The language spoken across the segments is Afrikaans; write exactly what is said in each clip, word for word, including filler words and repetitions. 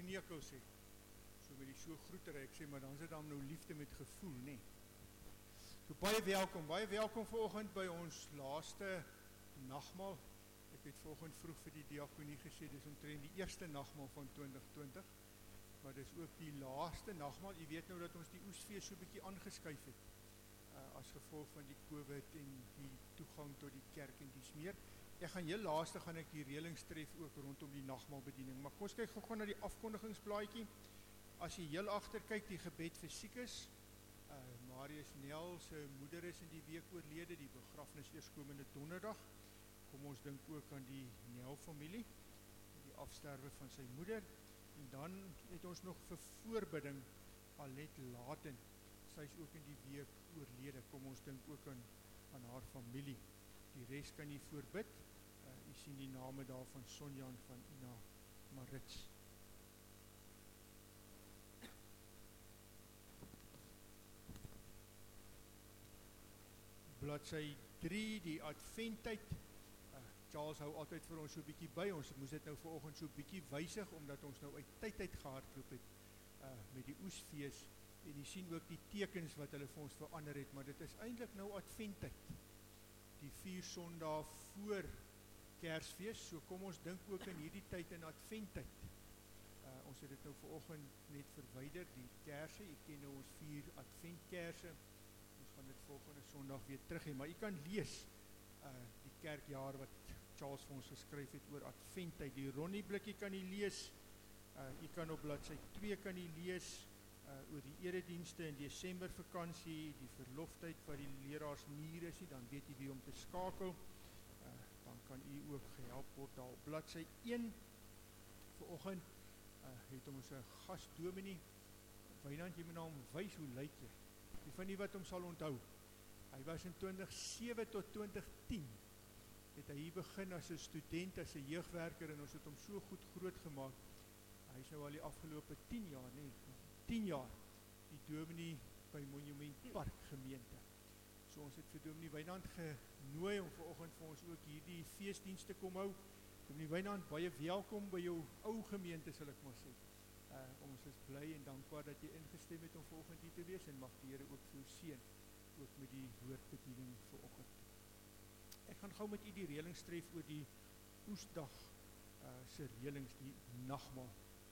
snekel sê. So met die so groetery, ek sê, maar dan is dit dan nou liefde met gevoel, nee. So baie welkom, baie welkom vanoggend by ons laaste nagmaal. Ek het vanoggend vroeg vir die diakonie gesê, dis omtrent die eerste nagmaal van twintig twintig, maar dis ook die laaste nagmaal. Jy weet nou dat ons die oesfees so 'n bietjie aangeskuif het, uh, as gevolg van die COVID en die toegang tot die kerk en dies meer. Ek gaan heel laaste gaan ek die reëlings tref ook rondom die nagmaalbediening, maar kom ons kyk gou-gou na die afkondigingsblaadjie. As jy heel agter kyk, die gebed vir siekes, uh, Marius Nel se moeder is in die week oorlede, die begrafnis eerskomende donderdag. Kom ons dink ook aan die Nel familie, die afsterwe van sy moeder. En dan het ons nog vir voorbidding Alet Laten. Sy is ook in die week oorlede. Kom ons dink ook aan, aan haar familie. Die res kan jy voorbid. Uh, jy sien die name daar van Sonja en van Ina Marits. Bladsy drie, die adventtyd. Uh, Charles hou altyd vir ons so 'n bietjie by. Ons moes dit nou vanoggend so 'n bietjie wysig, omdat ons nou uit tyd uit gehardloop het uh, met die oesfees. En jy sien ook die tekens wat hulle vir ons verander het, maar dit is eintlik nou adventtyd. Die vier sondae voor Kersfees, so kom ons dink ook in hierdie tyd in adventtyd. Uh, ons het dit nou vanoggend net verwyder, die kerse. Jy ken nou ons vier adventkerse. Ons gaan dit volgende Sondag weer terug hê, maar jy kan lees uh, die kerkjaar wat Charles vir ons geskryf het oor adventtyd. Die Ronnie blikkie kan jy lees. Uh, jy kan op bladsy twee kan jy lees uh, oor die eredienste in Desember vakansie, die verloftyd wat die leraars nie is nie, dan weet jy wie om te skakel. Uh, dan kan jy ook gehelp word daar op bladsy een. Vanoggend uh, het ons 'n gasdominee. Wynand, jy moet na hom wys, hoe lyk jy? Die van die wat hom sal onthou. Hy was in twintig sewe tot twintig tien. Het hy hier begin as 'n student, as 'n jeugwerker, en ons het hom so goed groot gemaak. Hy is nou al die afgelope tien jaar, nee, tien jaar, die dominee by Monument Park gemeente. So ons het vir dominee Wynand genooi om vanoggend vir ons ook hierdie feesdienste kom hou. Dominee Wynand, baie welkom by jou ou gemeente, sal ek maar sê. Uh, ons is bly en dankbaar dat jy ingestem het om vanoggend hier te wees, en mag die Here ook vir jou seën, ook met die woordbediening vanoggend. Ek gaan gou met u die reëlings tref oor die oesdag uh, se reëlings, die nagmaal.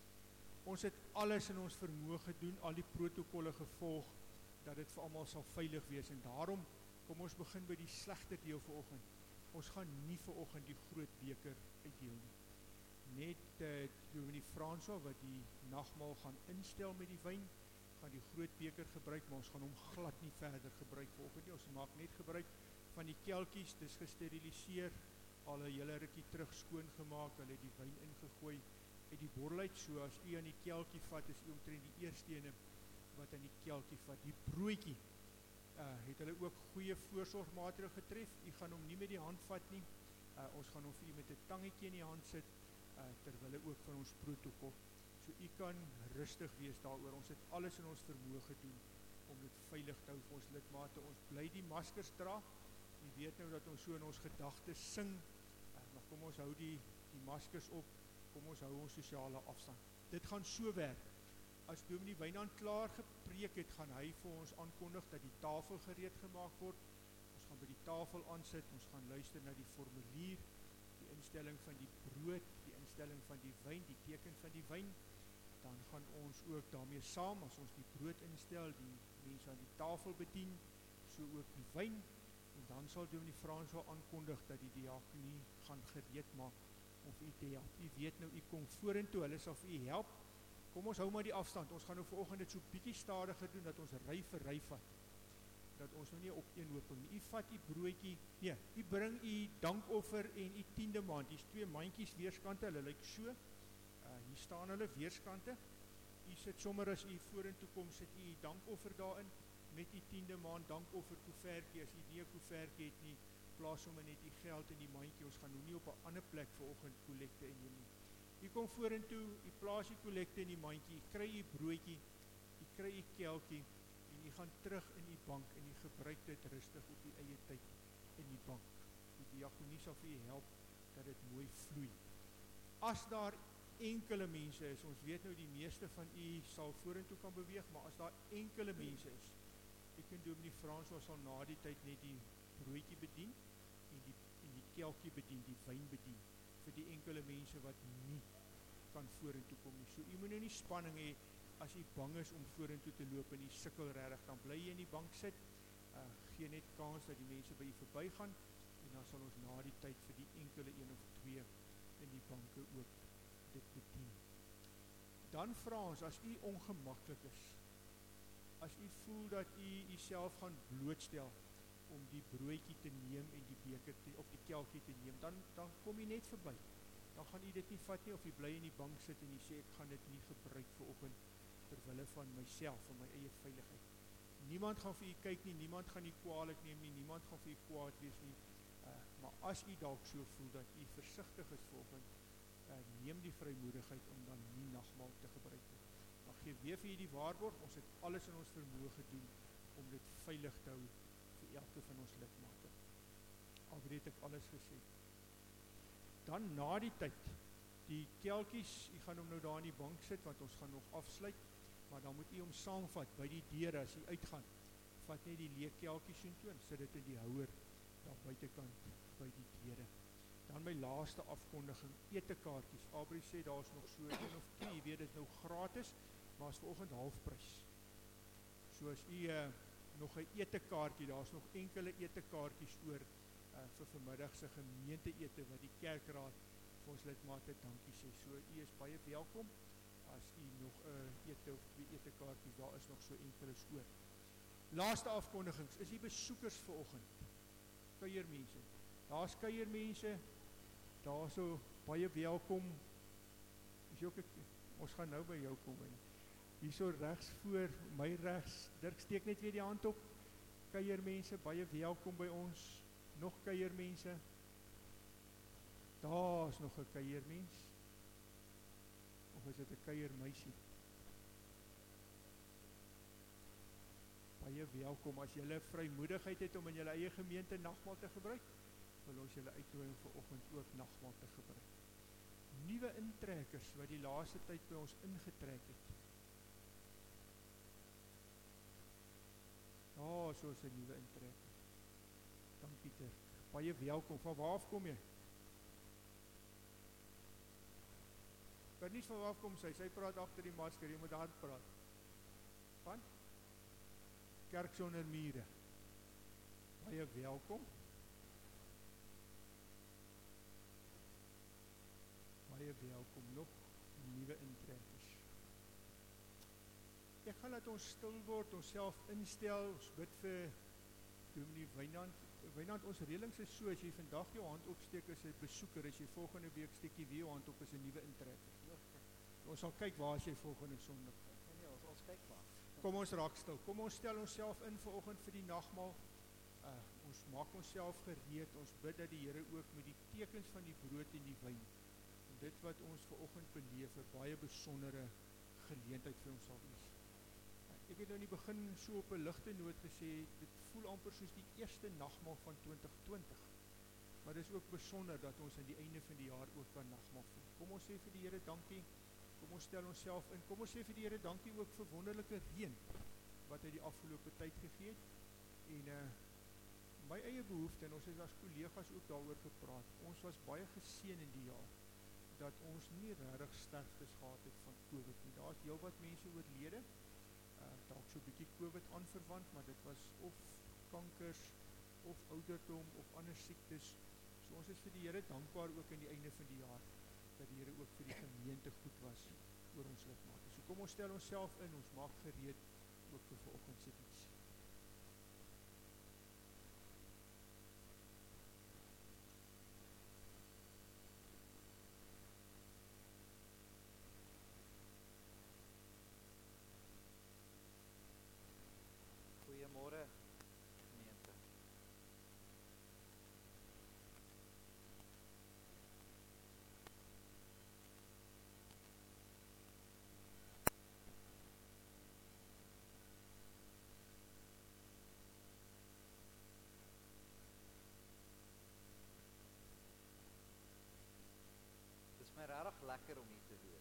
Ons het alles in ons vermoë gedoen, al die protokolle gevolg, dat dit vir almal sal veilig wees, en daarom kom ons begin by die slegte deel vanoggend. Ons gaan nie vanoggend die groot beker uitdeel nie. Net uh, dominee François wat die nagmaal gaan instel met die wyn, gaan die groot beker gebruik, maar ons gaan hom glad nie verder gebruik vanoggend nie. Ons maak net gebruik van die kelkies, dis gesteriliseer, al 'n hele rukkie terug skoon gemaak, hulle het die wyn ingegooi uit die bottel uit, so as u aan die kelkie vat, is u omtrent die eerste ene wat aan die kelkie vat. Die broodjie, uh, het hulle ook goeie voorsorgmaatreëls getref. U gaan hom nie met die hand vat nie, uh, ons gaan hom vir u met 'n tangetjie in die hand sit, uh, terwyl ook van ons protokol. So u kan rustig wees daaroor. Ons het alles in ons vermoë gedoen om dit veilig te hou vir ons lidmate. Ons bly die maskers dra. U weet nou dat ons so in ons gedagtes sing, uh, maar kom ons hou die, die maskers op, kom ons hou ons sosiale afstand. Dit gaan so werk. As dominee Wynand klaar gepreek het, gaan hy vir ons aankondig dat die tafel gereed gemaak word. Ons gaan by die tafel aansit, ons gaan luister na die formulier, die instelling van die brood, die instelling van die wyn, die teken van die wyn. Dan gaan ons ook daarmee saam, as ons die brood instel, die mense aan die tafel bedien, so ook die wyn. En dan sal dominee François aankondig dat die diakonie gaan gereed maak om vir u te help. U weet nou, u kom vorentoe, hulle sal vir u help. Kom ons hou maar die afstand. Ons gaan nou vanoggend dit so bietjie stadiger doen, dat ons ry vir ry vat. Dat ons nou nie op een hoop nie. U vat u broodjie, nee, u bring u dankoffer en u tiende maand. Hier's twee mandjies weerskante, hulle lyk so. Uh, hier staan hulle weerskante. U sit sommer as u vorentoe kom, sit u dankoffer daarin met u tiende maand dankoffer koevertjie. As u nie 'n koevertjie het nie, plaas sommer net u geld in die mandjie. Ons gaan nou nie op 'n ander plek vanoggend kollekte inneem nie. U kom vorentoe, u plaas die kollekte in die mandjie, u kry u broodjie, u kry u kelkie, en u gaan terug in u bank, en u gebruik dit rustig op u eie tyd in die bank. Die diakonie sal vir u help dat dit mooi vloei. As daar enkele mense is, ons weet nou die meeste van u sal vorentoe kan beweeg, maar as daar enkele mense is, ek en Dominee François sal na die tyd net die broodjie bedien, en die, en die kelkie bedien, die wyn bedien, vir die enkele mense wat nie kan vorentoe kom nie. So, u moet nou nie spanning hê, as u bang is om vorentoe te loop en u sukkel regtig, dan bly jy in die bank sit, uh, gee net kans dat die mense by u verby gaan, en dan sal ons na die tyd vir die enkele een of twee in die banke ook dit bedien. Dan vra ons, as u ongemaklik is, as u voel dat u u self gaan blootstel om die broodjie te neem en die beker te, of die kelkie te neem, dan, dan kom u net verby. Dan gaan u dit nie vat nie, of u bly in die bank sit en u sê, ek gaan dit nie gebruik vanoggend terwille van myself, van my eie veiligheid. Niemand gaan vir u kyk nie, niemand gaan u kwaadlik neem nie, niemand gaan vir u kwaad wees nie, uh, maar as u dalk so voel dat u versigtig is vanoggend, uh, neem die vrymoedigheid om dan nie nagmaal te gebruik nie. Maar gee weer vir u die waarborg, ons het alles in ons vermoë gedoen om dit veilig te hou vir elke van ons lidmate. Al het ek alles gesê. Dan na die tyd, die kelkies, u gaan hom nou daar in die bank sit, want ons gaan nog afsluit, maar dan moet u hom saamvat by die deure as u uitgaan. Vat net die leë kelkies soontoe en sit dit in die houer daar buitekant by die deure. Dan my laaste afkondiging, etekaartjies. Aubrey sê daar is nog so een of twee, jy weet dit is nou gratis, maar is vanoggend halfprys. So as u uh, nog 'n etekaartjie, daar is nog enkele etekaartjies oor uh, vir vanmiddag se gemeente ete wat die kerkraad vir ons lidmate dankie sê. So u is baie welkom as u nog 'n uh, ete of twee etekaartjies, daar is nog so enkele oor. Laaste afkondigings, is die besoekers vanoggend. Kuiermense. Daar's kuiermense. Daar so baie welkom. Is jy ook, ons gaan nou by jou kom in. Hier so regs voor my regs, Dirk steek net weer die hand op. Kuiermense, baie welkom by ons. Nog kuiermense. Daar's nog 'n kuiermens. Of is dit 'n kuiermeisie? Baie welkom. As julle vrymoedigheid het om in julle eie gemeente nagmaal te gebruik, wil ons julle uitnooi om vanoggend ook nagmaal te gebruik. Nuwe intrekkers wat die laaste tyd by ons ingetrek het. Ja, so is 'n nuwe intrekker. Dankie Dirk. Baie welkom. Van waar af kom jy? Bernies, van waar af kom sy? Sy praat agter die masker, jy moet hard praat. Van? Kerk sonder mure. Baie welkom. Baie welkom nog nuwe intrekkers. Ek gaan laat ons stil word, ons self instel, ons bid vir Dominee Wynand. Wynand, ons reëlings is so, as jy vandag jou hand opsteek as 'n besoeker, as jy volgende week steek jy weer jou hand op as 'n nuwe intrekker. Ons sal kyk waar as jy volgende Sondag. Nee, ons, ons kyk maar. Kom ons raak stil. Kom ons stel onsself in vanoggend vir die nagmaal. Uh, ons maak onsself gereed. Ons bid dat die Here ook met die tekens van die brood en die wyn, en dit wat ons vanoggend beleef, 'n baie besondere geleentheid vir ons sal wees. Uh, ek het nou in die begin so op 'n ligte noot gesê, dit voel amper soos die eerste nagmaal van twintig twintig. Maar dit is ook besonder dat ons aan die einde van die jaar ook kan nagmaal vier. Kom ons sê vir die Here dankie. Kom ons stel onsself in. Kom ons sê vir die Here dankie ook vir wonderlike reën wat hy die afgelope tyd gegee het. En uh, my eie behoefte, en ons het as kollegas ook daaroor gepraat, ons was baie geseën in die jaar, dat ons nie regtig sterftes gehad het van COVID nie. Daar is heel wat mense oorlede, uh, dalk so 'n bietjie COVID aanverwant, maar dit was of kankers, of ouderdom, of ander siektes. So ons is vir die Here dankbaar ook aan die einde van die jaar, dat die Here ook vir die gemeente goed was oor ons lidmate. So kom ons stel onsself in, ons maak gereed ook vir vanoggend se diens. Goeiemôre gemeente. Dit is my regtig lekker om hier te wees.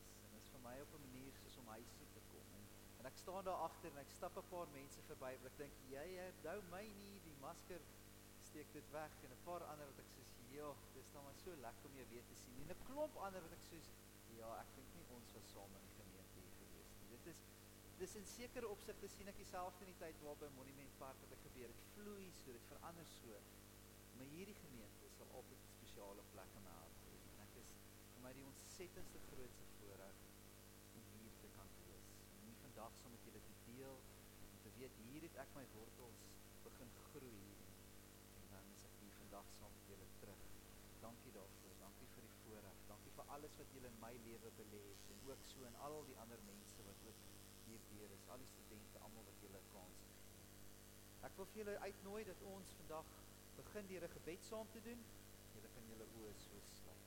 my op 'n manier soos om huis toe te kom. En, en ek staan daar agter en ek stap 'n paar mense verby wat ek dink, jy onthou my nie, die masker steek dit weg, en 'n paar ander wat ek soos, ja, dis dan maar so lekker om jou weer te sien, en 'n klomp ander wat ek soos, ja, ek dink nie ons was saam in die gemeente hier gewees nie. Dit is, dis in sekere opsigte sien ek dieselfde in die tyd waar by Monument Park wat ek gebeur, dit vloei so, dit verander so, maar hierdie gemeente sal altyd 'n spesiale plek in my hart hê, en ek is vir my die ontsettendste grootste voorreg om hier te kan wees, om nie vandag saam met julle te deel, om te weet, hier het ek my wortels begin groei, en dan is ek hier vandag saam met julle terug. Dankie daarvoor, dankie vir die voorreg, dankie vir alles wat julle in my lewe belê het, en ook so in al die ander mense wat ook hierdeur is, al die studente, almal wat julle 'n kans gegee. Ek wil vir julle uitnooi dat ons vandag begin deur 'n gebed saam te doen. Julle kan julle oë so sluit.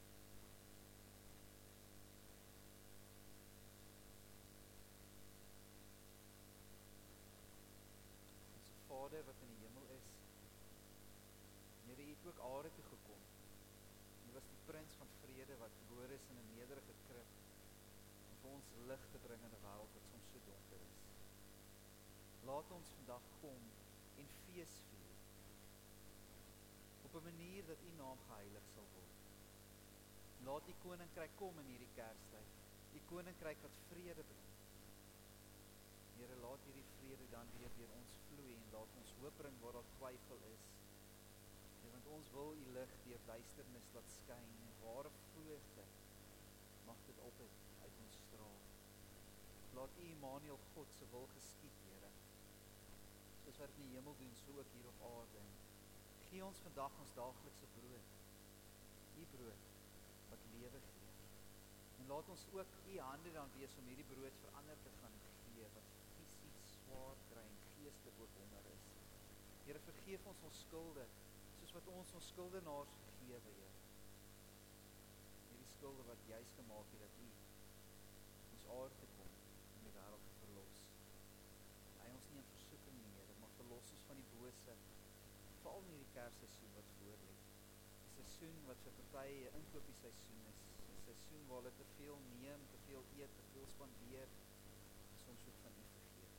Ons Vader wat in die hemel is, Here, U het ook aarde toe gekom. U was die prins van vrede wat gebore is in 'n nederige krib, om vir ons lig te bring in 'n wêreld wat soms so donker is. Laat ons vandag kom en fees vier, op 'n manier dat U naam geheilig sal word. Laat U koninkryk kom in hierdie Kerstyd, U koninkryk wat vrede bring. Here, laat hierdie vrede dan weer deur ons vloei, en laat ons hoop bring waar daar twyfel is. Ja, want ons wil U lig deur duisternis laat skyn, en ware vreugde mag dit altyd uit ons straal. Laat U, Immanuel, God se wil geskied, Here. Soos wat dit in die hemel doen, so ook hier op aarde. En gee ons vandag ons daaglikse brood. U brood wat lewe gee. En laat ons ook U hande dan wees om hierdie brood verander te gaan gee, wat fisies swaar kry en geestelik ook honger is. Here, vergeef ons ons skulde, soos wat ons ons skuldenaars vergewe, Here. Hierdie skulde wat juis gemaak het dat U ons aarde te kom om die wêreld te verlos. Lei ons nie in versoeking nie, Here, maar verlos ons van die bose, veral in hierdie Kersseisoen wat voorlê. 'n Seisoen wat vir party 'n inkopiesseisoen is, 'n seisoen waar hulle te veel neem, te veel eet, te veel spandeer, en soms ook van U vergeet.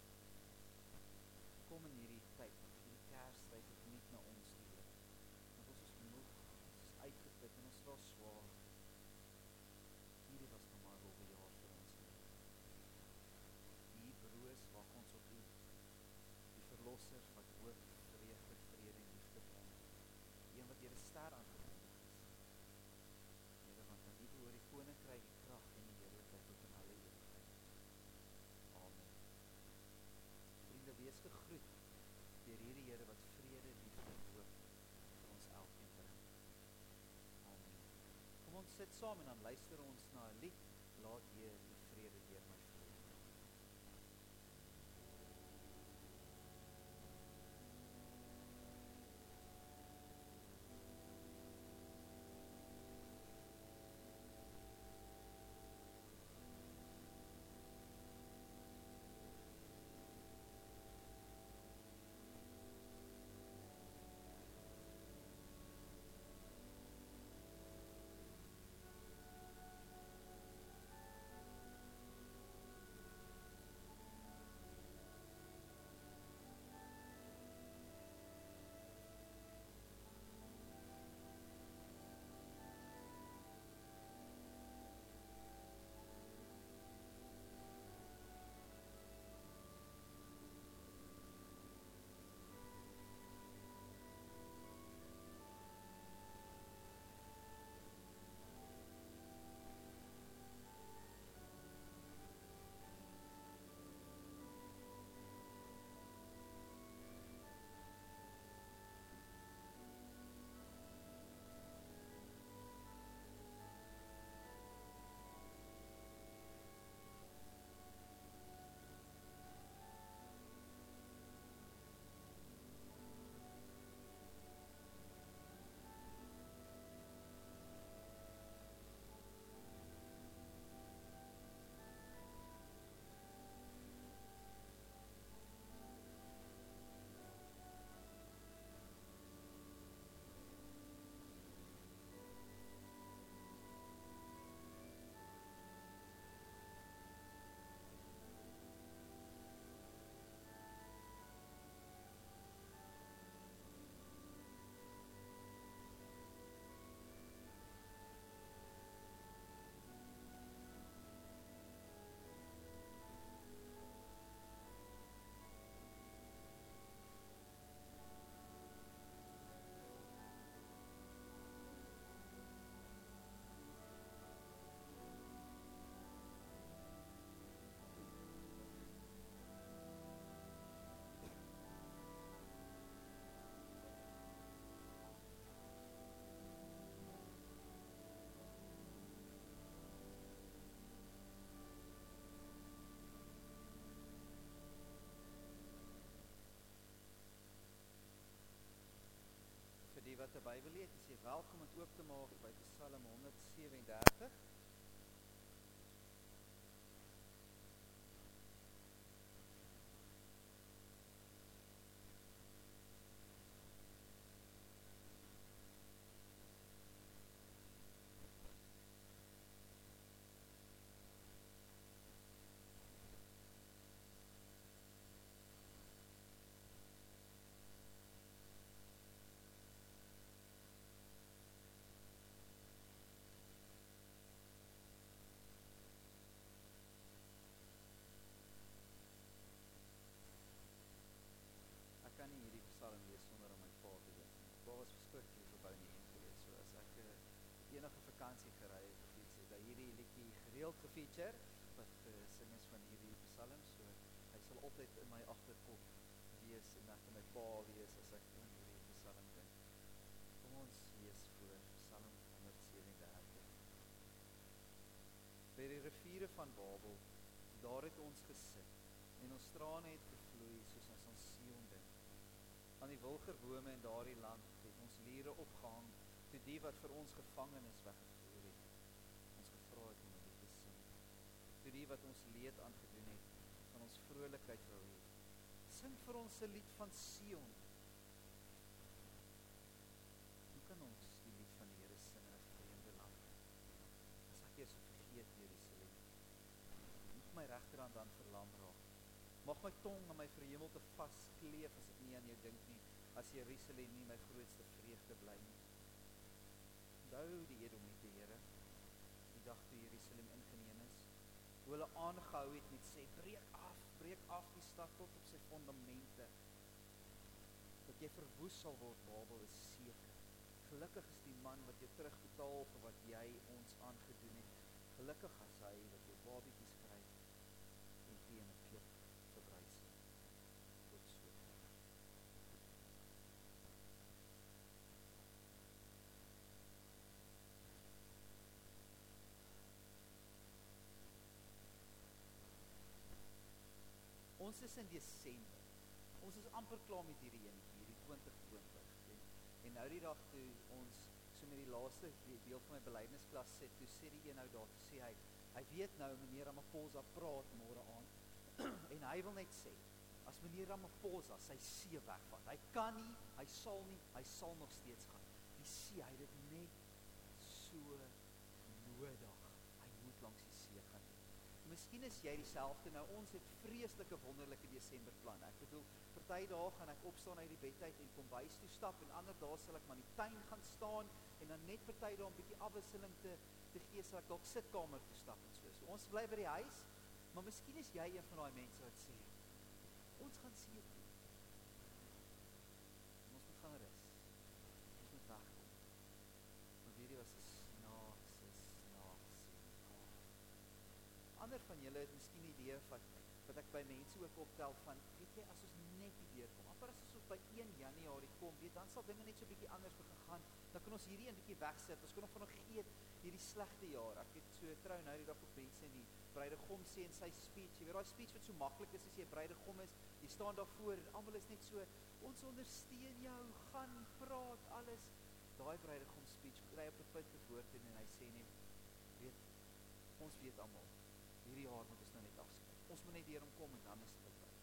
Kom in hierdie tyd, hierdie Kerstyd opnuut na ons toe, Here. Want ons is moeg, ons is uitgeput en ons dra swaar. Hierdie was nog maar 'n rowwe jaar vir ons, Here. Die broos wag ons op U, die verlosser wat hoop, vreugde, vrede en liefde bring. Die een wat deur 'n ster aangekondig is. Here, want aan U behoort die koninkryk, die krag en die heerlikheid tot in alle ewigheid. Amen. Vriende, wees gegroet deur hierdie Here wat vrede, liefde en hoop vir ons elkeen bring. Amen. Kom ons sit saam en dan luister ons na 'n lied, Laat Heer die vrede deur my vloei. jy welkom om oop te maak by Psalm honderd sewe-en-dertig. Ek kan nie hierdie Psalm lees sonder om my pa te weet. My pa was verskriklik verbou in die N gewees, so as ek uh, enige vakansie gery het of iets, het hy hierdie liedjie gereeld gefeature, wat gesing uh, is van hierdie Psalm, so hy sal altyd in my agterkop wees, en ek in my pa wees, as ek in hierdie Psalm dink. Kom ons lees voor Psalm honderd sewe-en-dertig. By die riviere van Babel, daar het ons gesit, en ons trane het gevloei, soos ons aan Sion dink. Aan die wilgerbome in daardie land het ons liere opgehang, toe die wat vir ons gevangenis weggevoer het, ons gevra het om 'n lied te sing. Toe die wat ons leed aangedoen het, van ons vrolikheid wou hê. Sing vir ons 'n lied van Sion. Hoe kan ons die lied van die Here sing in 'n vreemde land? As ek jou so vergeet, Jerusalem, moet my regterhand dan verlam raak. Mag my tong aan my verhemelte vaskleef as ek nie aan jou dink nie, as Jerusalem nie my grootste vreugde bly nie. Onthou die Edomite, Here, die dag toe Jerusalem ingeneem is, hoe hulle aangehou het met sê, breek af, breek af die stad tot op sy fondamente. Dat jy verwoes sal word, Babel, is seker. Gelukkig is die man wat jou terugbetaal vir wat jy ons aangedoen het. Gelukkig as hy wat jou babiekies gryp en teen 'n klip verbrysel. Tot sover. Ons is in Desember. Ons is amper klaar met hierdie een, hierdie twintig twintig. En, en nou die dag toe ons so met die laaste deel van my belydensklas sit, toe sê die een nou daar, toe sê hy, hy weet nou meneer Ramaphosa praat môre aand, en hy wil net sê, as meneer Ramaphosa sy see wegvat, hy kan nie, hy sal nie, hy sal nog steeds gaan. Die see, hy het dit net so nodig. Hy moet langs die see gaan doen. Miskien is jy dieselfde. Nou ons het vreeslike wonderlike Desember planne. Ek bedoel, party dae gaan ek opstaan uit die bed uit en kom huis toe stap, en ander dae sal ek maar in die tuin gaan staan en dan net party dae 'n bietjie afwisseling te te gee, sal ek dalk sitkamer toe stap en so. So ons bly by die huis, maar miskien is jy een van daai mense wat sê, ons gaan see toe. En ons moet gaan rus. Ons moet wegkom. Want hierdie was 'n snaakse, snaakse jaar. Ander van julle het miskien 'n idee wat wat ek by mense ook optel van, weet jy, as ons net die deur kom, amper as ons by een Januarie kom, weet, dan sal dinge net so 'n bietjie anders begin gaan, dan kan ons hierdie een bietjie wegsit, ons kan nog van nog geet hierdie slegte jaar. Ek het so trou nou die dag op mense en die bruidegom sê in sy speech, jy weet daai speech wat so maklik is as jy bruidegom is, jy staan daar voor en almal is net so, ons ondersteun jou, gaan, praat, alles. Daai bruidegom speech kry op 'n punt te woord en hy sê net, weet, ons weet almal, hierdie jaar moet ons nou net afskryf. Ons moet net deur hom kom en dan is dit oukei.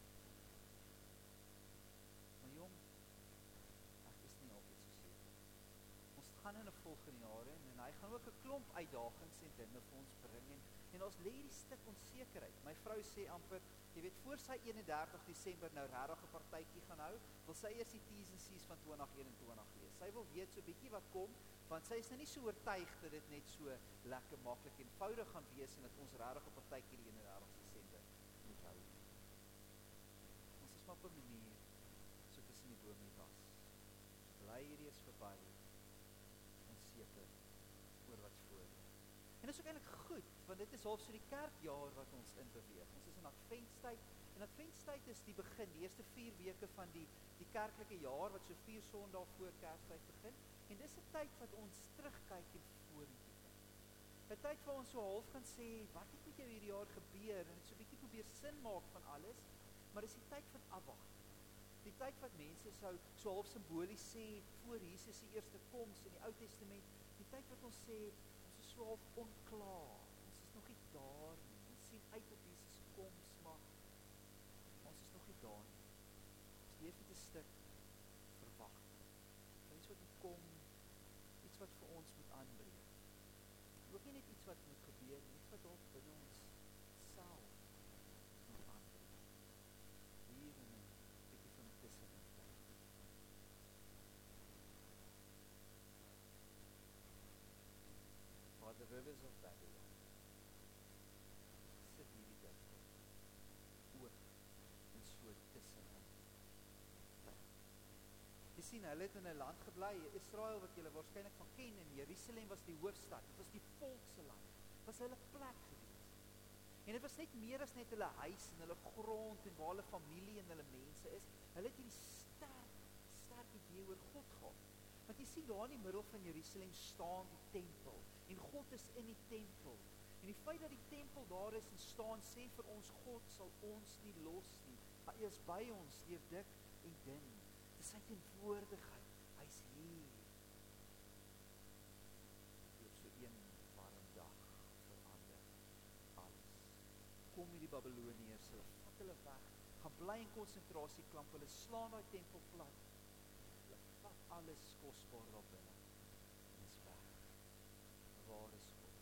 Maar jong, ek is nie altyd so seker. Ons gaan in 'n volgende jaar in en hy gaan ook 'n klomp uitdagings en dinge vir ons bring en, en ons lê hierdie stuk onsekerheid. My vrou sê amper, jy weet, voor sy eenendertig Desember nou regtig 'n partytjie gaan hou, wil sy eers die T's en C's van twintig eenentwintig lees. Sy wil weet so bietjie wat kom, want sy is nou nie so oortuig dat dit net so lekker maklik en eenvoudig gaan wees en dat ons regtig 'n partytjie die eenendertigste Desember moet hou. Ons is maar op 'n manier so tussen die bome en die bas. Bly hierdie is verby, onseker oor wat voor lê. En dit is ook eintlik goed, want dit is half so die kerkjaar wat ons in beweeg. Ons is in Adventstyd, en Adventstyd is die begin, die eerste vier weke van die, die kerklike jaar, wat so vier Sondae voor Kerstyd begin, en dis 'n tyd wat ons terugkyk en vorentoe kyk. 'n Tyd waar ons so half kan sê, wat het met jou hierdie jaar gebeur, en het so 'n bietjie probeer sin maak van alles, maar dis die tyd van afwagting. Die tyd wat mense sou so half simbolies sê voor Jesus se eerste koms in die Ou Testament, die tyd wat ons sê ons is so half onklaar. Ons is nog nie daar nie. Ons sien uit op Jesus se koms, maar ons is nog nie daar nie. Ons leef met 'n stuk verwagting. Daar is iets wat moet kom, iets wat vir ons moet aanbreek. Ook nie net iets wat moet gebeur, nie, iets wat dalk binne ons self moet aanbreek. Hier in 'n bietjie van 'n tussenin tyd. By the rivers of Babylon sit hierdie digter ook in so tussenin tyd. Jy sien, hulle het in 'n land gebly, Israel wat julle waarskynlik van ken, en Jerusalem was die hoofstad. Dit was die volk se land. Dit was hulle plek gewees. En dit was net meer as net hulle huis en hulle grond en waar hulle familie en hulle mense is. Hulle het hierdie sterk, sterk idee oor God gehad. Want jy sien, daar in die middel van Jerusalem staan die tempel. En God is in die tempel. En die feit dat die tempel daar is en staan, sê vir ons, God sal ons nie los nie. Hy is by ons deur dik en dun. Dis sy teenwoordigheid. Hy's hier. Op so een warm dag verander alles. Kom hierdie Babyloniërs, hulle vat hulle weg, gaan bly in konsentrasiekamp, hulle slaan daai tempel plat. Hulle vat alles kosbaar daar binne. En is weg. Waar is God?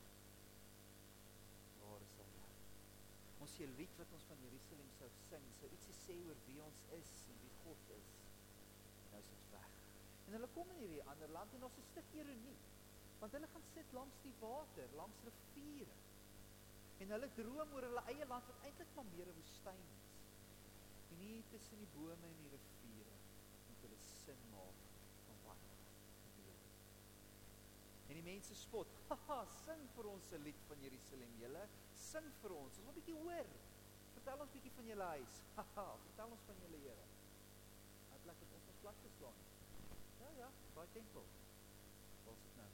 Waar is hy? Ons sê 'n lied wat ons van Jerusalem sou sing, sou ietsie sê oor wie ons is en wie God is. En nou is dit weg. En hulle kom in hierdie ander land en ons is 'n stuk ironie. Want hulle gaan sit langs die water, langs riviere. En hulle droom oor hulle eie land wat eintlik maar meer 'n woestyn is. En hier tussen die bome en die riviere moet hulle sin maak van wat gebeur. En die mense spot, haha, sing vir ons 'n lied van Jerusalem, julle, sing vir ons, ons wil 'n bietjie hoor. Vertel ons bietjie van julle huis. Haha, vertel ons van julle Here. Hy plek het ons ons plat geslaan. Ja, ja, daai tempel. Waar is dit nou?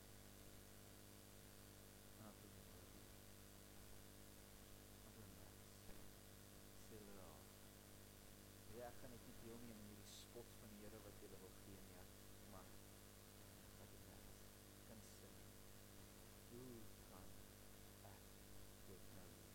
Ah, dit is nou. Wat doen ons? Sê hulle daar. Ja, ek gaan net nie deelneem in hierdie spot van die Here wat julle wil gee nie. Maar wat dit nou is. Kan sing. Hoe kan ek dit nou doen?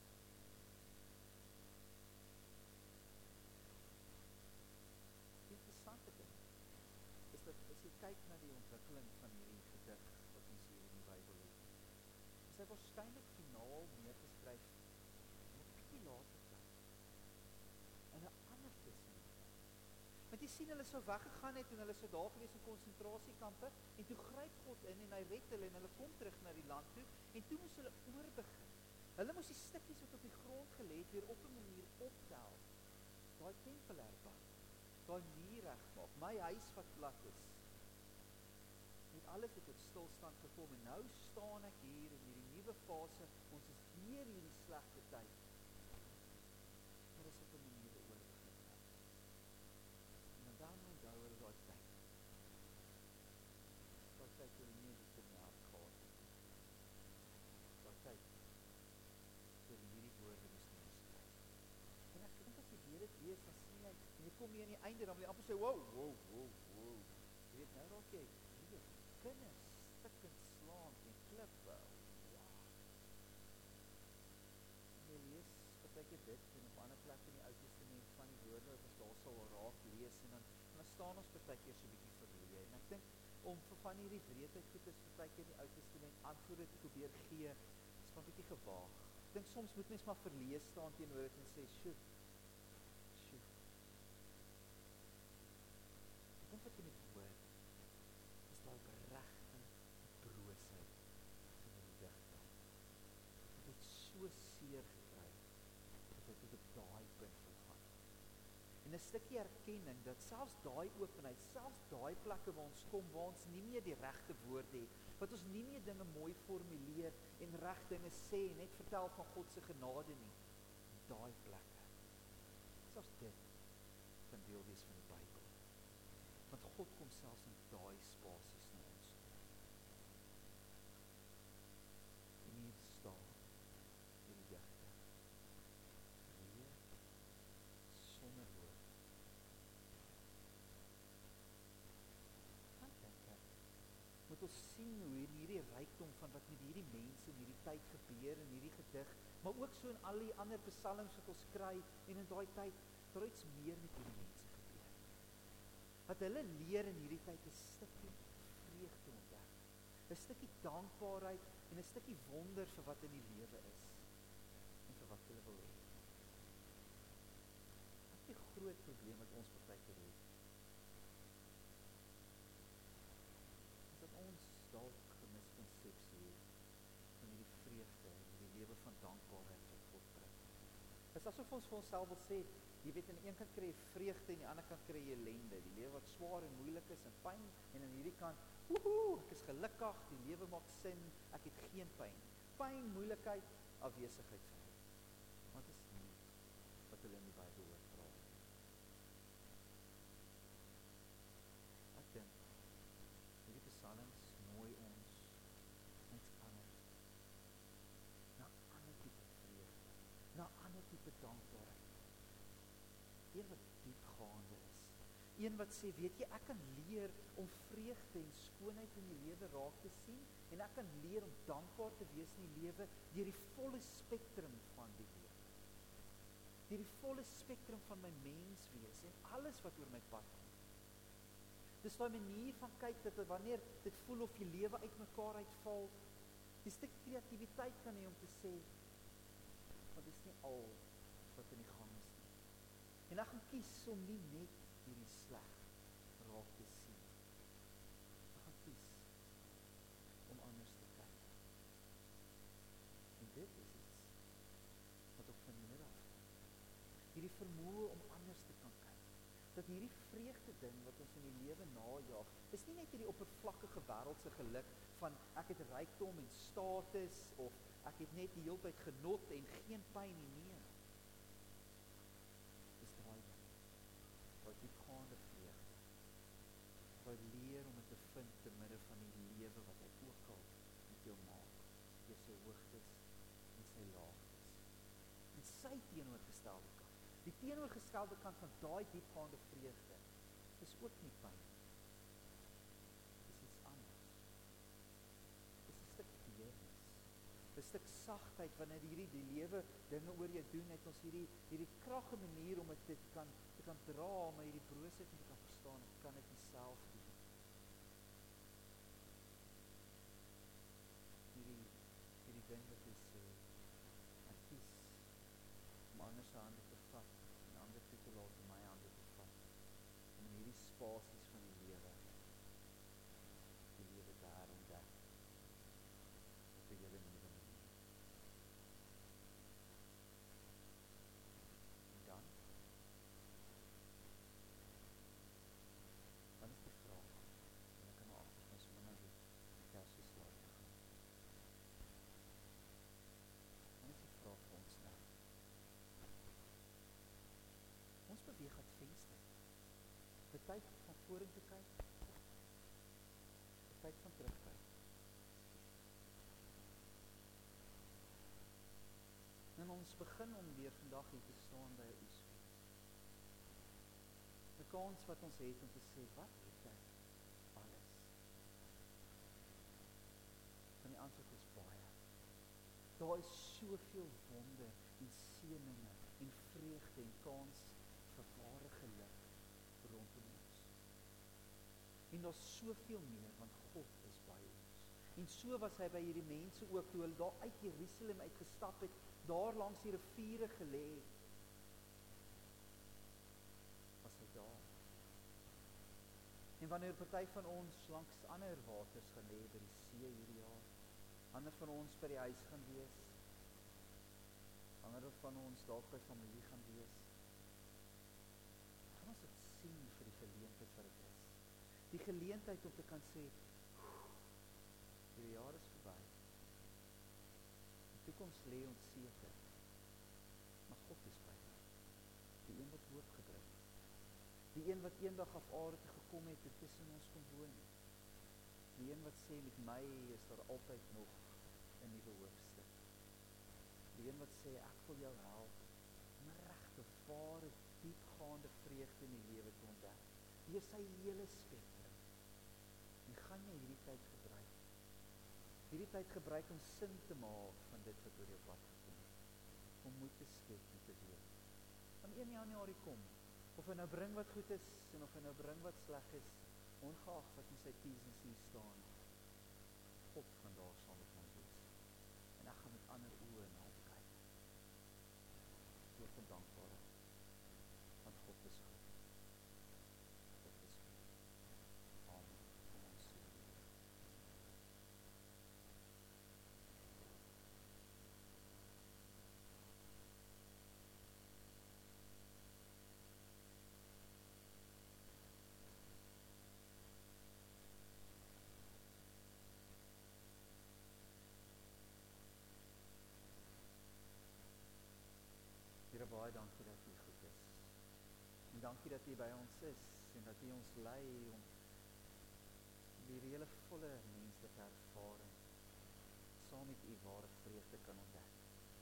Die interessante ding is dat as jy kyk na die ontwikkeling van hierdie gedig wat ons hier in die Bybel het, is hy waarskynlik finaal neergeskryf in 'n bietjie later tyd. In 'n ander tussen. Want jy sien, hulle sou weggegaan het en hulle sou daar gewees in konsentrasiekampe en toe gryp God in en hy red hulle en hulle kom terug na die land toe en toe moes hulle oorbegin. Hulle moes die stukkies wat op die grond gelê het weer op 'n manier optel. Daai tempel herbou. Daai muur regmaak, my huis wat plat is. Met alles het tot stilstand gekom en nou staan ek hier in hierdie nuwe fase, ons is deur hierdie slegte tyd. Maar is op 'n manier oorbegin nou. En dan onthou hulle daai tyd. Daai tyd toe hulle nie dit genaak gehad het. Daai tyd toe hulle hierdie woorde moes neerskryf. En ek dink as jy weer dit lees, dan sien jy, en jy kom hier aan die einde, dan wil jy amper sê, wow, wow, wow, wow. Jy weet, nou raak jy, hier, kinders, stikkend slaan en klippe, wow. En jy lees, partykeer dit, en op ander plek in die Ou Testament van die woorde, wat ons daar sal raak lees, en dan, en dan staan ons partykeer so 'n bietjie verleë, en ek dink, om vir van hierdie wreedheid goed is, partykeer in die Ou Testament antwoorde te probeer gee, is maar 'n bietjie gewaag. Ek dink soms moet mens maar verleë staan teenoor dit en sê, sjoe, sjoe. Ek dink wat jy moet hoor, is daai opregte broosheid van die digter. Het het so seer gekry, dat hy tot op daai punt wil gaan. En 'n stukkie erkenning, dat selfs daai openheid, selfs daai plekke waar ons kom, waar ons nie meer die regte woorde het, wat ons nie meer dinge mooi formuleer en reg dinge sê, net vertel van God se genade nie, daai plekke. Selfs dit kan deel wees van die Bybel. Want God kom selfs in daai spasies na ons toe. En hier staan hierdie digter, vreë sonder woord, hierdie mense in hierdie tyd gebeur in hierdie gedig, maar ook so in al die ander psalms wat ons kry en in daai tyd daar iets meer met hierdie mense gebeur. Wat hulle leer in hierdie tyd 'n stukkie vreugde ontdek, 'n stukkie dankbaarheid en 'n stukkie wonder vir wat in die lewe is en vir wat hulle wil hê. Wat is die groot probleem wat ons partykeer het? Is dat ons dalk 'n miskonsepsie het van hierdie vreugde, hierdie lewe van dankbaarheid wat God bring. Dit is asof ons vir onsself wil sê, jy weet, aan die een kant kry jy vreugde en aan die ander kant kry jy ellende, die lewe wat swaar en moeilik is en pyn, en aan hierdie kant, woehoe, ek is gelukkig, die lewe maak sin, ek het geen pyn. Pyn, moeilikheid, afwesigheid van dit. Maar dit is nie wat hulle in die Bybel oor praat. Ek dink, hierdie psalms nooi ons iets anders, na ander tipe vreugde, na ander tipe dankbaarheid. Een wat diepgaande is. Een wat sê, weet jy, ek kan leer om vreugde en skoonheid in die lewe raak te sien, en ek kan leer om dankbaar te wees in die lewe, deur die volle spektrum van die lewe. Deur die volle spektrum van my menswees, en alles wat oor my pad kom. Dis daai manier van kyk, dat wanneer dit voel of jy lewe uit mekaar uitval, die stuk kreatiwiteit kan hê om te sê, want dit is nie al wat in die gang is nie. En ek gaan kies om nie net hierdie sleg raak te sien. Ek gaan kies om anders te kyk. En dit is iets wat ook van hier af kom. Hierdie vermoë om anders te kan kyk. Dat hierdie vreugde ding wat ons in die lewe najaag, is nie net hierdie oppervlakkige wêreldse geluk van ek het rykdom en status, of ek het net die hele tyd genot en geen pyn nie. Nee. Dis daai ding. Daai diepgaande vreugde. Daai leer om dit te vind te midde van die lewe wat hy ook al met jou maak. Jy sy hoogtes en sy laagtes. En sy teenoorgestelde kant. Die teenoorgestelde kant van daai diepgaande vreugde is ook nie pyn. Dis iets anders. Dis 'n stuk deernis. 'n Stuk sagtheid wanneer hierdie die lewe dinge oor jou doen, het ons hierdie hierdie krag en manier om dit te kan te kan dra, maar hierdie broosheid te kan verstaan, ek kan dit nie self doen. Hierdie hierdie ding wat jy sê, ek kies om anders se hande te vat en ander toe te laat om my hande te vat, om in hierdie spasies van die lewe die lewe te herontdek op 'n hele nuwe manier. En dan dan is die vraag, en ek kan nou agterkom sommer nou die die Kersfees slide te gaan. Dan is die vraag vir ons nou. Ons beweeg uit venster. Die tyd van vorentoe kyk, die tyd van terugkyk. En ons begin om weer vandag hier te staan by 'n oesfees. 'n Kans wat ons het om te sê, wat het ek alles? Van die antwoord is baie. Daar is soveel wonder en seëninge en vreugde en kans vir ware geluk rondom ons. En daar's soveel meer, want God is by ons. En so was hy by hierdie mense ook, toe hulle daar uit Jerusalem uitgestap het, daar langs die riviere gelê, was hy daar. En wanneer party van ons langs ander waters gaan lê by die see hierdie jaar, ander van ons by die huis gaan wees, ander van ons dalk by familie gaan wees, gaan ons dit sien vir die geleentheid wat dit is. Die geleentheid om te kan sê, die jaar is verby. Die toekoms lê onseker. Maar God is by my. Die een wat hoop gebring. Die een wat eendag af aarde te gekom het en tussen ons kom woon. Die een wat sê, met my is daar altyd nog 'n nuwe hoofstuk. Die een wat sê, ek wil jou help om 'n regte, ware, diepgaande vreugde in die lewe te ontdek. Deur sy hele spektrum. En gaan jy hierdie tyd gebruik hierdie tyd gebruik om sin te maak van dit wat oor jou pad gekom het. Om moed te skep en te weet. Van een Januarie kom, of hy nou bring wat goed is, en of hy nou bring wat sleg is, ongeag wat in sy T's en C's staan, God gaan daar saam met my wees. En ek gaan met ander oë na hom kyk. Wees dankbaar, want God is goed. God is goed. Amen. Kom ons sien. Here, baie dankie dat U goed is. En dankie dat U by ons is en dat U ons lei om die hele volle menslike ervaring saam met U ware vreugde kan ontdek.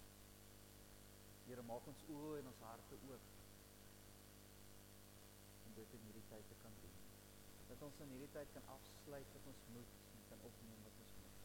Here, maak ons oë en ons harte oop om dit in hierdie tyd te kan doen. Dat ons in hierdie tyd kan afsluit wat ons moet en kan opneem wat ons moet.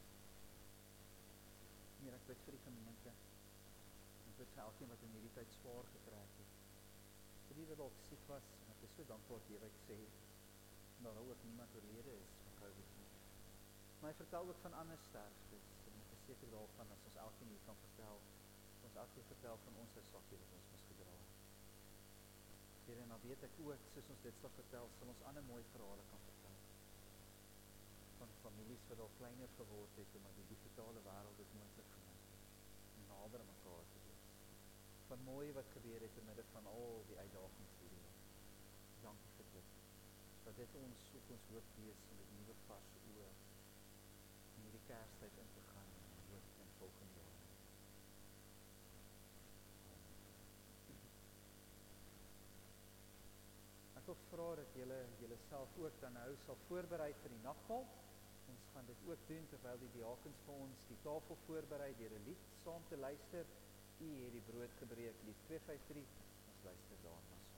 Here, ek bid vir die gemeente. Ek bid vir elkeen wat in hierdie tyd swaar getrek het. Vir die wat dalk siek was, en ek is so dankbaar dat jy sê, dat daar ook niemand oorlede is van COVID nie. Maar hy vertel ook van ander sterftes, en ek is seker daarvan, as ons elkeen hier kan vertel, ons elkeen vertel van ons sakkie wat ons moes gedra het. Here, en dan weet ek ook, soos ons dit sal vertel, sal ons ander mooi verhale kan vertel. Van families wat al kleiner geword het, omdat die digitale wêreld dit moontlik gemaak het, en nader aan mekaar te wees. Van mooi wat gebeur het in midde van al die uitdagings hierdie jaar. Dankie vir dit. Dat dit ons op ons hoop wees en met nuwe vars oë in hierdie Kerstyd in te gaan en hoop in volgende jaar. Ek wil vra dat julle julle self ook dan nou sal voorberei vir die nagmaal. Ons gaan dit ook doen terwyl die diakens vir ons die tafel voorberei deur 'n lied saam te luister. U het die brood gebreek, lied twee vyf drie, ons luister daarna saam.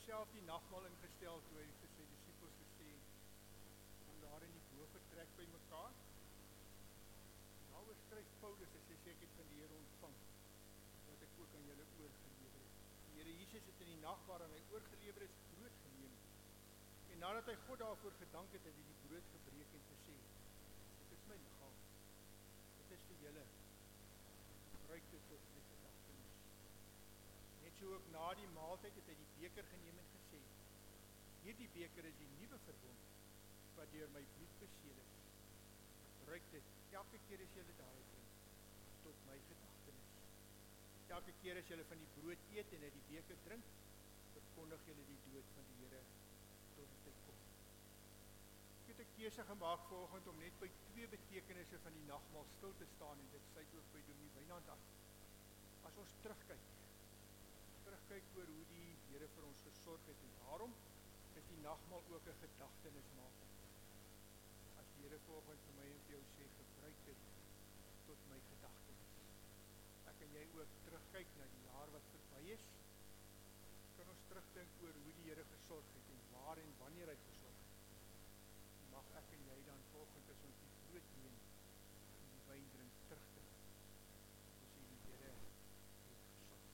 self die nagmaal ingestel toe hy vir sy disippels gesê het, om daar in die boortrek by mekaar. Nou skryf Paulus en sê ek het van die Here ontvang wat ek ook aan julle oorgelewer het. Die Here Jesus het in die nag waarin hy oorgelewer is, brood geneem. En nadat hy God daarvoor gedank het, het hy die brood gebreek en gesê, dit is my liggaam. Dit is vir julle. Gebruik dit tot my gedagtenis. Net so ook na die maaltyd het hy die beker geneem en gesê, hierdie beker is die nuwe verbond wat deur my bloed beseël is. Gebruik dit elke keer as julle daaruit drink tot my gedagtenis. Elke keer as julle van die brood eet en uit die beker drink, verkondig julle die dood van die Here totdat hy kom. Ek het 'n keuse gemaak vanoggend om net by twee betekenisse van die nagmaal stil te staan en dit sluit ook by Dominee Wynand aan. As ons terugkyk, terugkyk oor hoe die Here vir ons gesorg het en daarom is die nagmaal ook 'n gedagtenismaaltyd. As die Here vanoggend vir my en vir jou sê, gebruik dit tot my gedagtenis. Ek en jy ook terugkyk na die jaar wat verby is, kan ons terugdink oor hoe die Here gesorg het en waar en wanneer hy gesorg het. Mag ek en jy dan vanoggend as ons die brood neem en die wyn drink terugdink. Ons sê die Here het gesorg.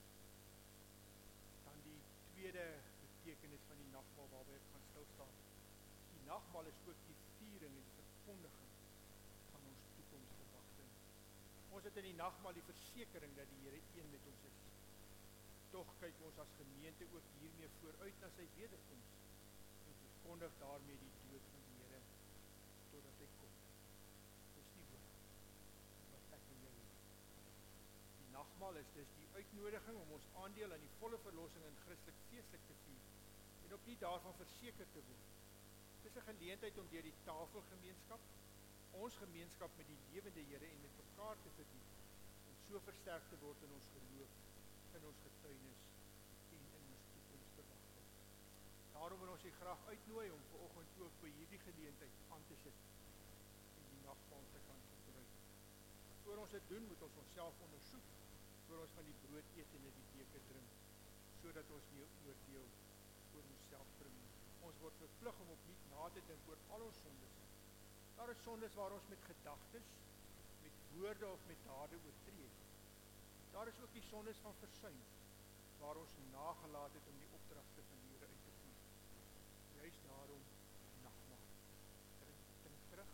Dan die tweede betekenis van die nagmaal waarby ek gaan stil staan. Die nagmaal is ook die viering en die verkondiging van ons toekomsverwagting. Ons het in die nagmaal die versekering dat die Here een met ons is. Tog kyk ons as gemeente ook hiermee vooruit na sy wederkoms en verkondig daarmee die dood van die Here totdat hy kom. Dis die woord wat ek en jy het. Die nagmaal is dus die uitnodiging om ons aandeel aan die volle verlossing in Christelik feestelik te vier en op nie daarvan verseker te word. Dit is 'n geleentheid om deur die tafelgemeenskap ons gemeenskap met die lewende Here en met mekaar te verdiep en so versterk te word in ons geloof, in ons getuienis en in ons toekomsverwagting. Daarom wil ons u graag uitnooi om vanoggend ook by hierdie geleentheid aan te sit en die nagmaal te kan gebruik. Voor ons dit doen, moet ons onsself ondersoek, voor ons van die brood eet en uit die beker drink, sodat ons nie 'n oordeel oor onsself bring. Ons word verplig om opnuut na te dink oor al ons sondes. Daar is sondes waar ons met gedagtes, met woorde of met dade oortree het. Daar is ook die sondes van versuim, waar ons nagelaat het om die opdragte van die Here uit te voer. Juist daarom nagmaal. Drink, drink terug.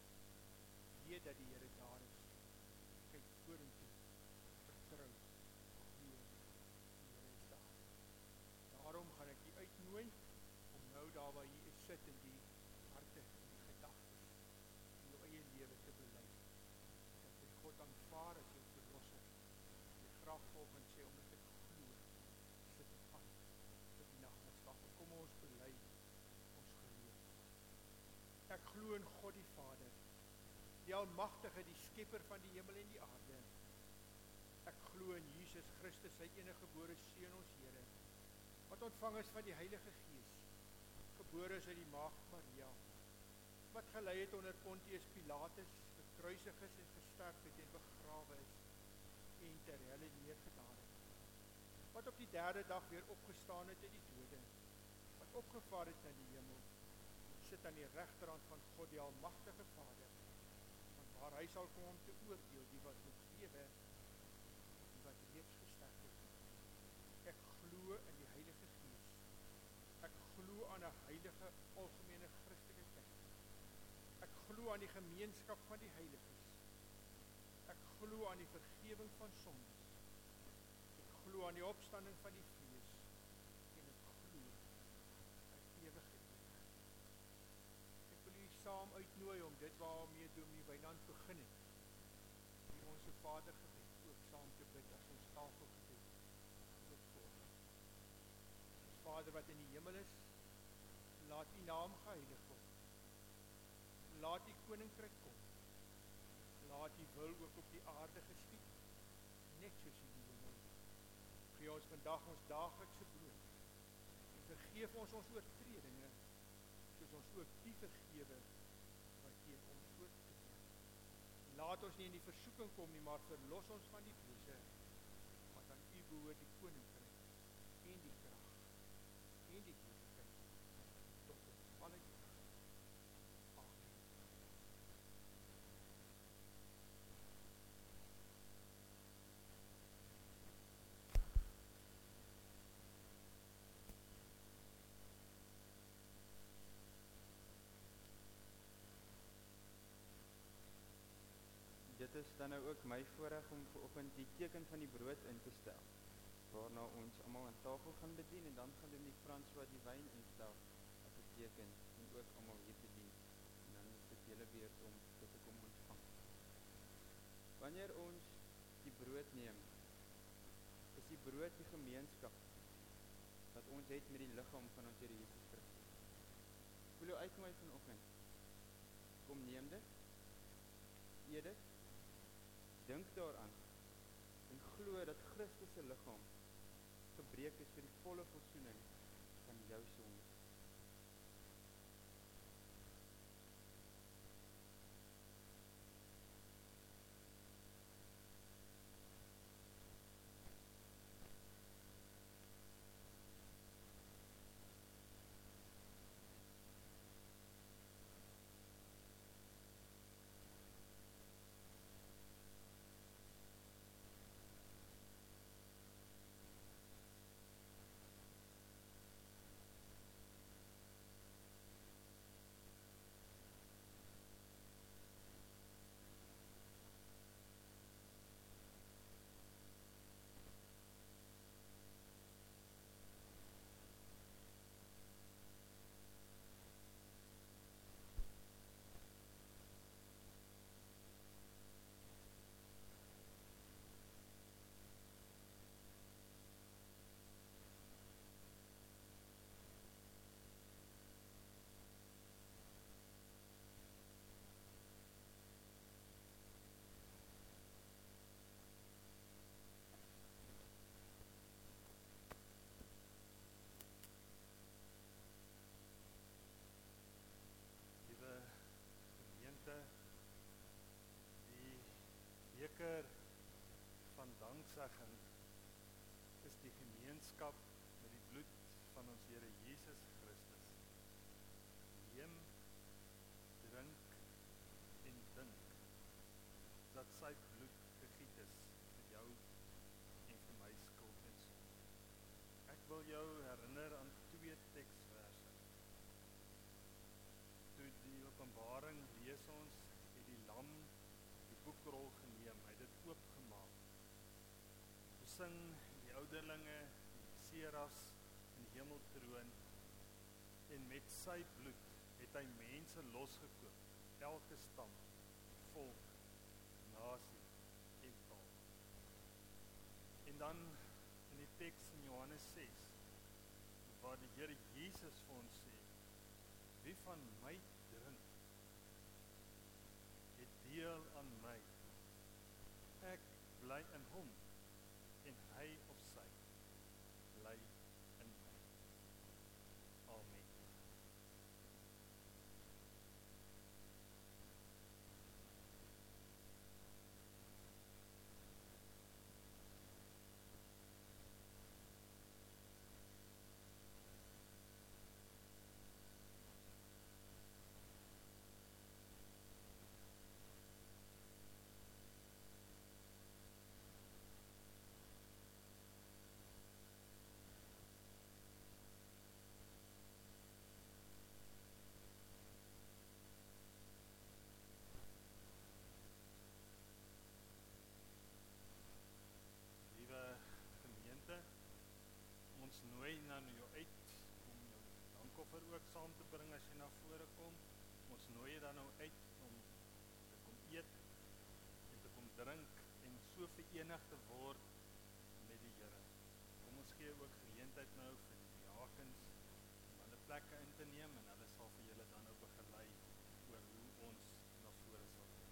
Weet dat die Here daar is. Kyk vorentoe. Vertrou. Glo. Die Here is daar. Daarom gaan ek u uitnooi om nou daar waar jy is sit in die harte en die gedagtes in jou eie lewe te bely. Dat jy God aanvaar as jou verlosser. Jy graag volgens sê omdat ek glo, sit ek aan vir die nagmaaltafel. Kom ons bely ons geloof. Ek glo in God die Vader, die Almagtige, die Skepper van die hemel en die aarde. Ek glo in Jesus Christus, sy enige gebore Seun, ons Here, wat ontvang is van die Heilige Gees, gebore is uit die Maagd Maria, wat gelei het onder Pontius Pilatus, gekruisig is en gesterf het en begrawe is en ter helle neergedaal het, wat op die derde dag weer opgestaan het uit die dode, wat opgevaar het na die hemel, en sit aan die regterhand van God die Almagtige Vader, van waar hy sal kom om te oordeel die wat nog lewe en die wat reeds gesterf het. Ek glo in die Heilige Gees. Ek glo aan 'n heilige algemene Christelike kerk. Ek glo aan die gemeenskap van die heiliges. Ek glo aan die vergifnis van sondes. Ek glo aan die opstanding van die vlees en ek glo aan ewige lewe. Ek wil u saam uitnooi om dit waarmee Dominee Wynand begin het, die Onse Vader gebed ook saam te bid as ons tafelgebed ook volg. Ons Vader wat in die hemel is, laat u naam geheilig word. Laat die koninkryk kom. Laat die wil ook op die aarde geskied, net soos in die hemel. Gee ons vandag ons daaglikse brood en vergeef ons ons oortredinge, soos ons ook die vergewe wat teen ons oortree. Laat ons nie in die versoeking kom nie, maar verlos ons van die bose, want aan u behoort die koninkryk en die krag en die ewigheid tot in alle ewigheid. Amen. Dit is dan nou ook my voorreg om vanoggend die teken van die brood in te stel, waarna ons almal aan tafel gaan bedien en dan gaan Dominiek François die wyn instel as 'n teken en ook almal hier bedien. En dan is dit julle beurt om dit te kom ontvang. Wanneer ons die brood neem, is die brood die gemeenskap wat ons het met die liggaam van ons Here Jesus Christus. Ek wil jou uitnooi vanoggend. Kom neem dit, eet dit, dink daaraan en glo dat Christus se liggaam gebreek is vir die volle verzoening van jou sonde. Die beker van danksegging is die gemeenskap met die bloed van ons Here Jesus Christus. Neem, drink en dink dat sy bloed gegiet is vir jou en vir my skuld en sonde. Ek wil jou herinner aan twee teksverse. Toe die Openbaring lees ons, het die lam die boekrol geneem, hy het dit oopgemaak. Toe sing die ouderlinge, die serafs in die hemeltroon, en met sy bloed het hy mense losgekoop, elke stam, volk, nasie en taal. En dan in die teks in Johannes ses, waar die Here Jesus vir ons sê, wie van my drink, het deel aan my. Ek bly in hom, en hy of sy bly in my. Amen. Ons nooi dan jou uit om jou dankoffer ook saam te bring as jy na vore kom. Ons nooi jy dan nou uit om te kom eet en te kom drink en so verenig te word met die Here. Kom ons gee ook geleentheid nou vir die diakens om hulle plekke in te neem en hulle sal vir julle dan nou begelei oor hoe ons na vore sal kom.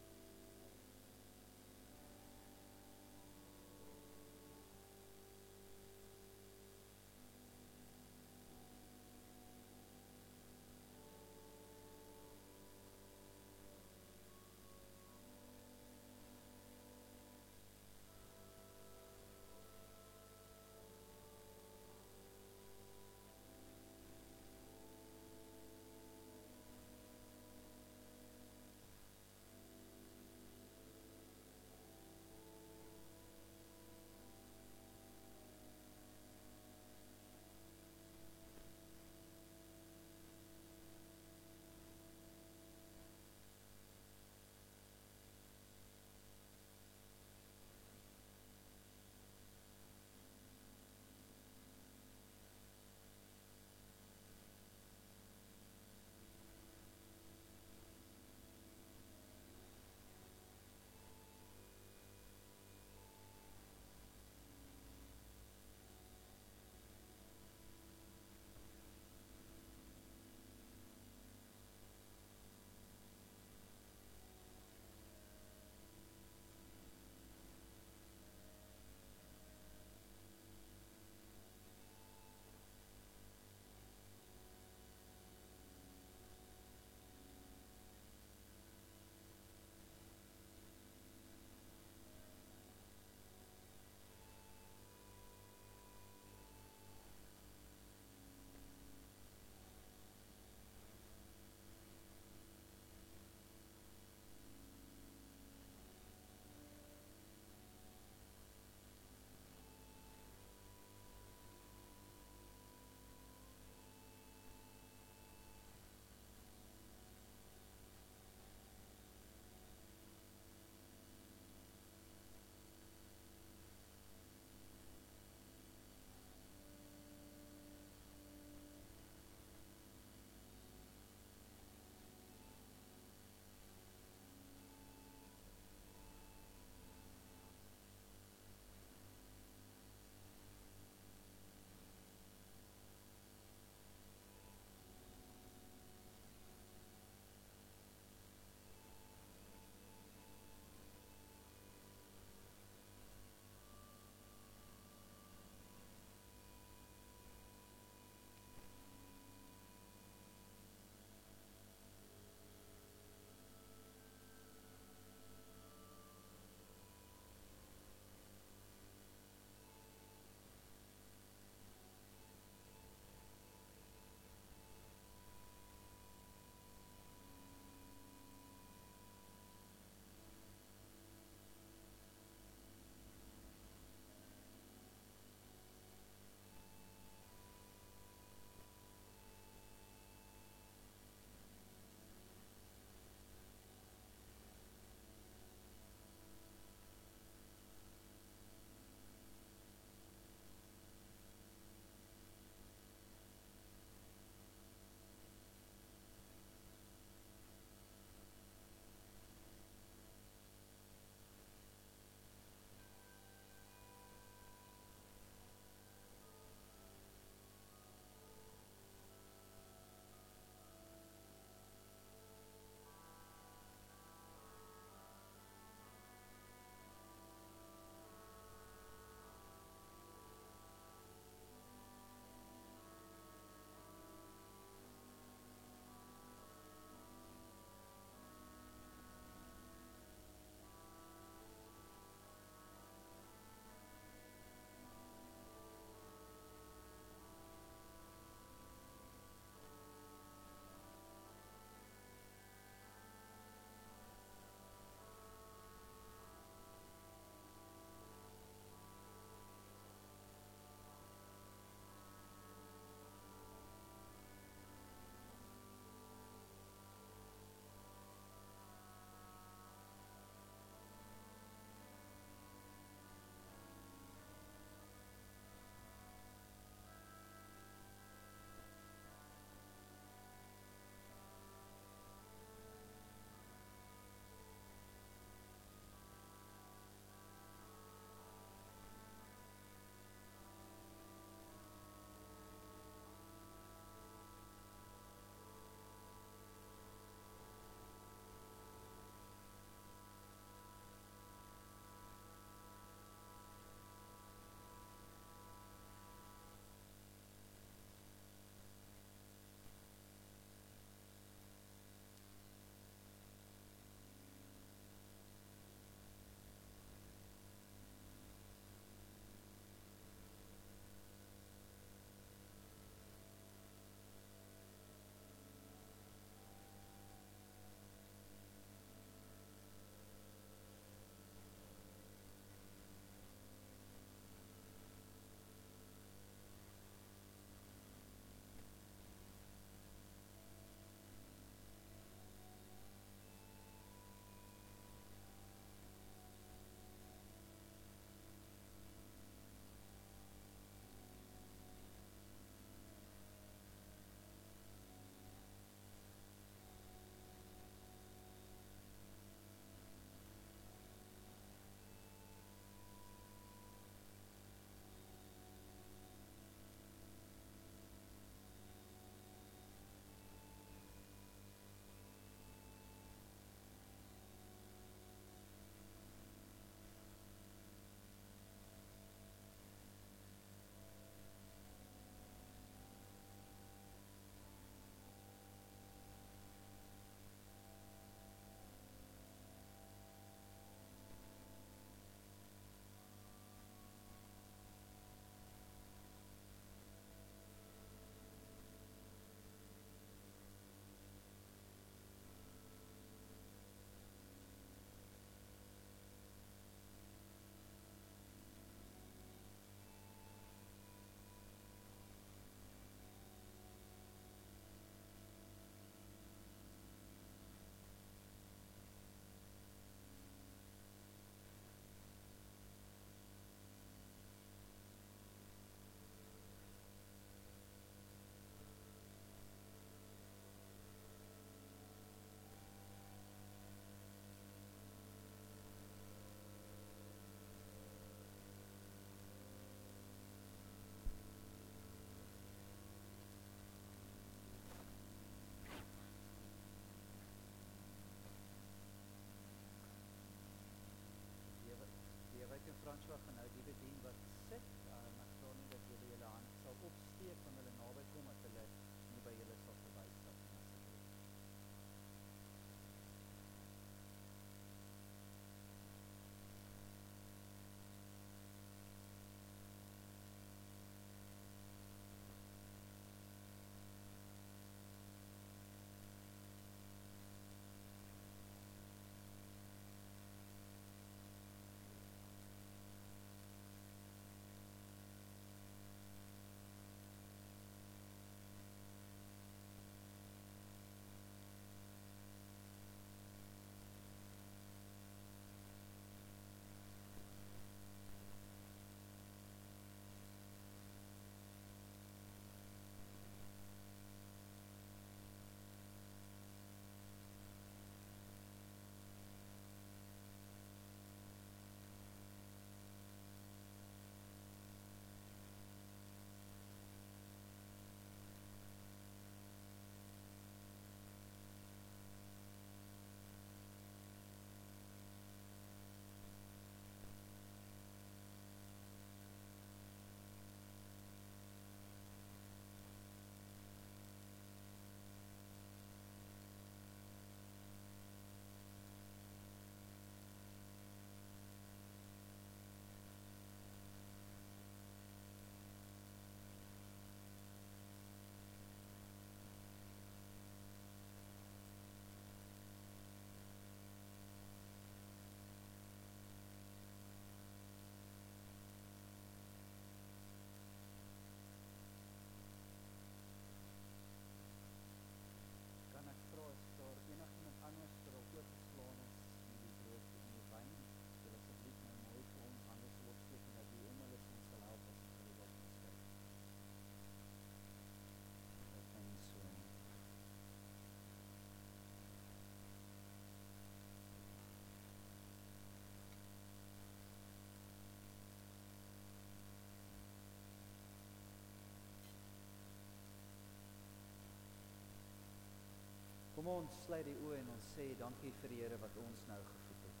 ons sluit die oë en ons sê dankie vir die Here wat ons nou gevoed het.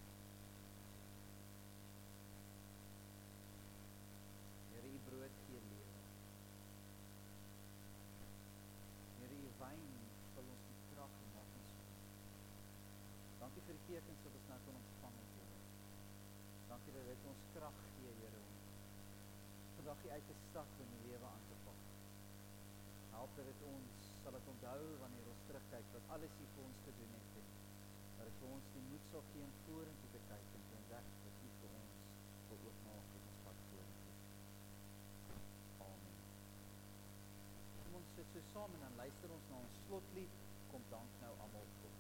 Here, U brood gee lewe. Here, U wyn vul ons met krag en maak ons gesond. Dankie vir die tekens wat ons nou kan ontvang het, Here. Dankie dat dit ons krag gee, Here, om vandag hier uit te stap en die lewe aan te pak. Help dat dit ons, sal dit onthou wanneer ons terugkyk, wat alles hier vir ons gedoen het, en dat dit vir ons die moed sal gee om vorentoe te kyk en te ontdek wat U vir ons wil oopmaak op ons pad vorentoe. Amen. Kom ons sit so saam en dan luister ons na ons slotlied, kom dank nou almal God.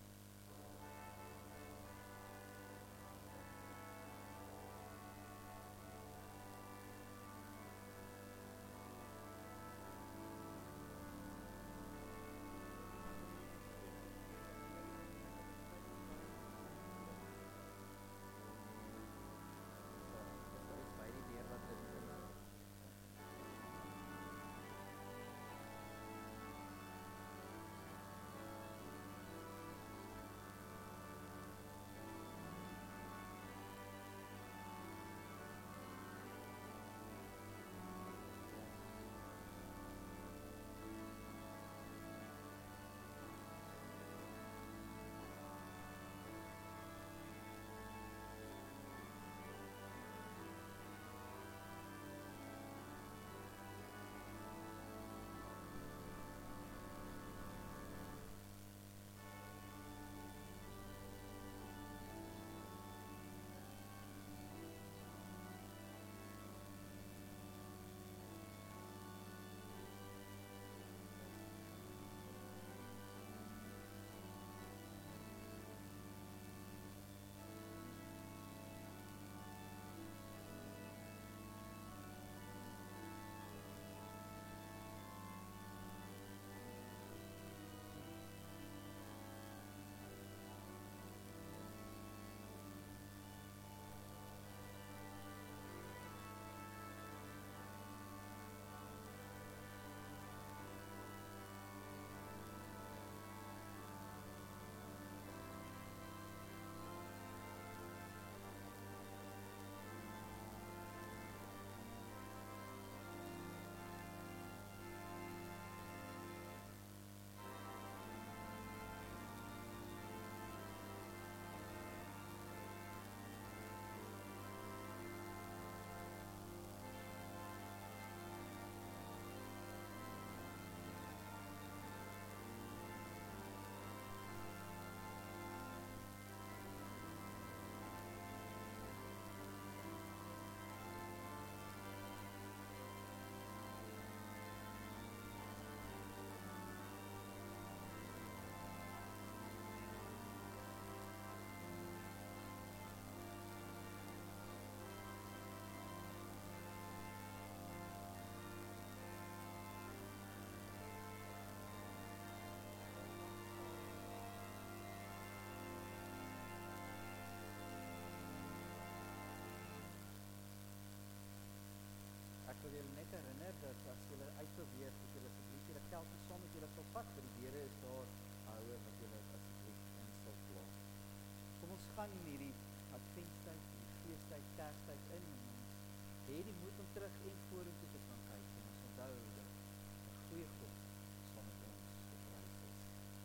Ek wil julle net herinner dat as julle uitbeweeg, dat julle asseblief julle kelkies saam met julle sal vat, want die deure is daar, houer wat julle asseblief in sal plaas. Kom ons gaan in hierdie adventstyd, hierdie feestyd, kerstyd in, en ons hê die moed om terug en vorentoe te kan kyk, en ons onthou dat 'n goeie God saam met ons op reis is.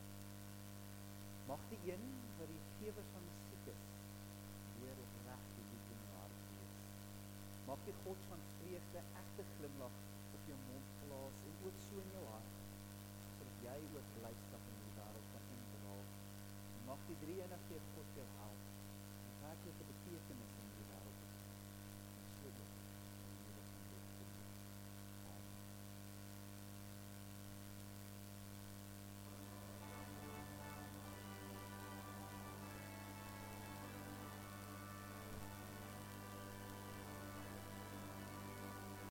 Mag die een wat die gewer van musiek is, weer opreg die lied in jou hart wees. Mag die God van vreugde egte glimlag op jou mond plaas en ook so in jou hart, sodat jy ook blydskap in die wêreld kan indra. En mag die drie-enige God jou help, die werklike